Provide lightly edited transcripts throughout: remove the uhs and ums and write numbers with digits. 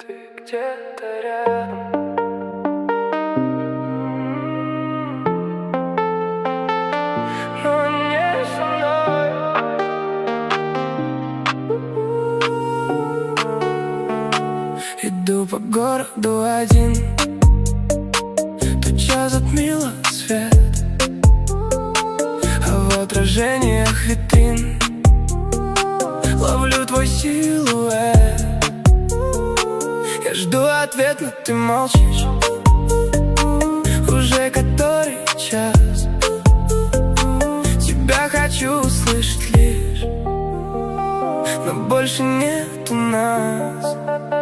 Ты где-то рядом. Но не со мной. Иду по городу один, туча затмила свет, а в отражениях витрин ловлю твой силуэт. Я жду ответ, но ты молчишь. Уже который час. Тебя хочу услышать лишь, но больше нету нас.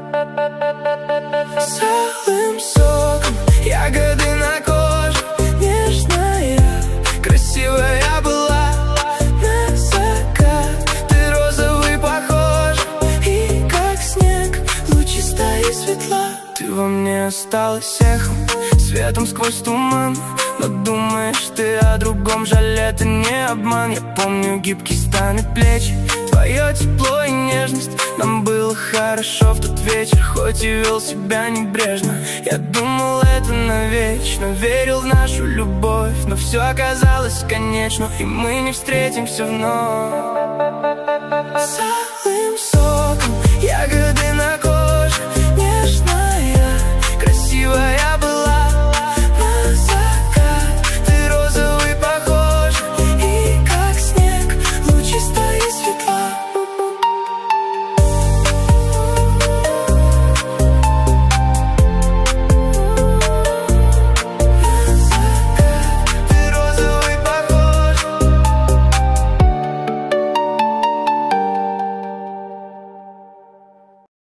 С алым соком, ягоды на коже, нежная, красивая была на закат. Ты розовый похожа, и как снег, лучистая и светла. Ты во мне осталась эхом, светом сквозь туман. Но думаешь ты о другом, жаль, это не обман. Я помню гибкие станы плечи, твое тепло и нежность. Нам было хорошо в тот вечер, хоть и вел себя небрежно. Я думал, это навечно, верил в нашу любовь, но все оказалось конечно, и мы не встретимся вновь.